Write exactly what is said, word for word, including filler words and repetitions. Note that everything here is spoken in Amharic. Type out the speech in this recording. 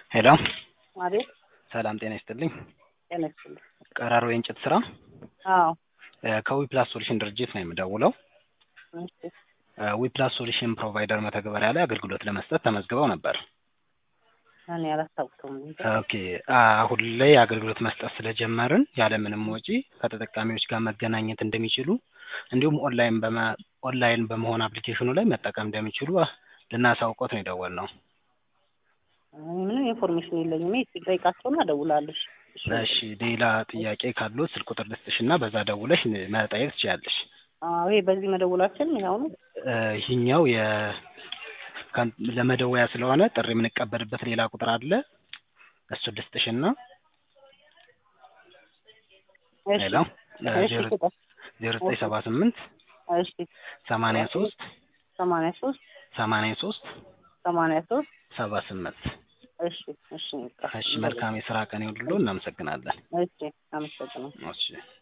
ሄሎ አቤት ሰላም ጤና ይስጥልኝ። ጤና ይስጥልኝ። ቀራሮ የእንጨት ስራ አዎ ከዊፕላስ ሶሉሽን ድርጅት ነው የምደውለው። እሺ ዊፕላስ ሶሉሽን ፕሮቫይደር መተግበሪያ ላይ አገልግሎት ለመስጠት ተመዝግበው ነበር። እኔ አላስታውሰውም እንጂ ኦኬ አሁን ላይ አገልግሎት መስጠት ስለጀመርን ያለምንም ወጪ ከተጠቃሚዎች ጋር መገናኘት እንደሚችሉ እንዲሁም ኦንላይን በመ ኦንላይን በመሆን አፕሊኬሽኑ ላይ መጠቀም እንደሚችሉ ልናሳውቆት ነው የደወልነው። ምንም ኢንፎርሜሽን የለኝም። እሺ ጠይቃቸውና እደውላለሁ። እሺ ሌላ ጥያቄ ካሉት ስልክ ቁጥር ልስጥሽና በዛ ደውለሽ መጠየቅ ትችያለሽ። አዎ ይሄ በዚህ መደወላችን ያው ነው። ይሄኛው የ ለመደወያ ስለሆነ ጥሪ የምንቀበልበት ሌላ ቁጥር አለ። እሱ ልስጥሽና ሄሎ ዜሮ ዘጠኝ ሰባ ስምንት እሺ ሰማንያ ሶስት ሰማንያ ሶስት ሰማንያ ሶስት ሰማንያ ሶስት ሰባ ስምንት እሺ እሺ እሺ መልካም የስራ ቀን ይሁንልዎ። እናመሰግናለን። እሺ አመሰግናለሁ። እሺ